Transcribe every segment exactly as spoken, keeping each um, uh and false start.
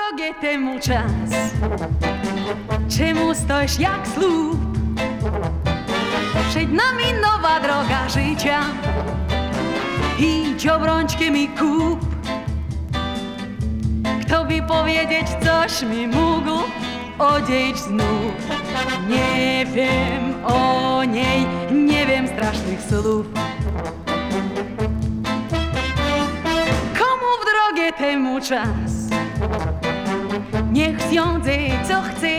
drogie temu czas? Czemu stoisz jak słup? Przed nami nowa droga życia. Idź obrączkiem i kup. Kto by powiedzieć, coś mi mógł odejść znów? Nie wiem o niej, nie wiem strasznych słów. Komu w drogę temu czas? Niech zjądze co chce.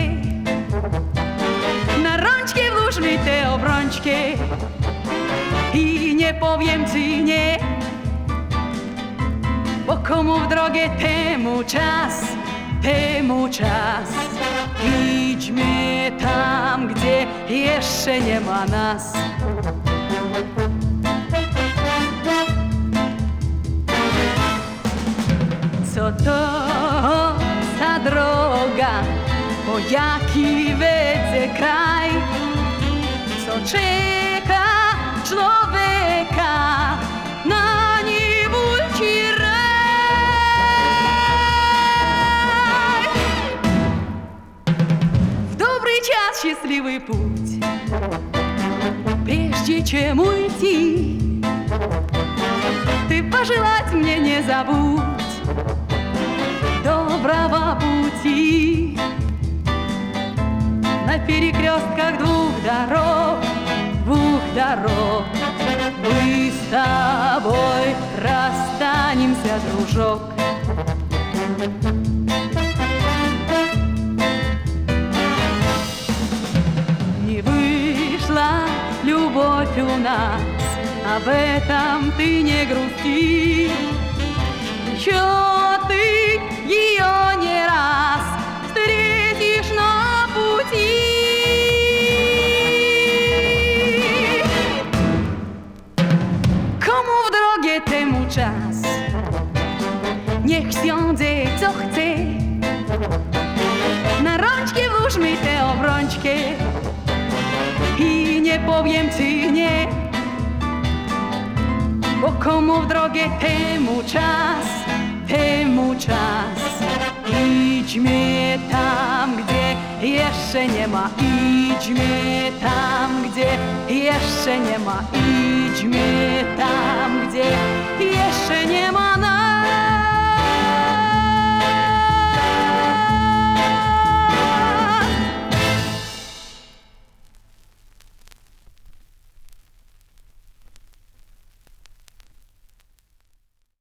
Na rączkę włóż mi tę obrączkę i nie powiem ci nie. Bo komu w drogę temu czas, temu czas. Idźmy tam, gdzie jeszcze nie ma nas. Co to za droga, po jaki wiedzę kraj? Co czeka człowieka na niewolci raj? W dobry czas szczęśliwy pуть, прежде чем уйти, ты пожелать мне не забудь доброго пути. На перекрестках двух дорог, двух дорог мы с тобой расстанемся, дружок. Не вышла любовь у нас, об этом ты не грусти. Еще ты ее не раз встретишь на пути. Komu w drogę temu czas? Niech zjądze co chce. Na rączkę włóż mi tę obrączkę i nie powiem ci nie. Bo komu w drogę temu czas, temu czas. Idźmy tam, gdzie jeszcze nie ma. Idźmy tam, gdzie jeszcze nie ma. Idźmy tam, gdzie jeszcze nie ma.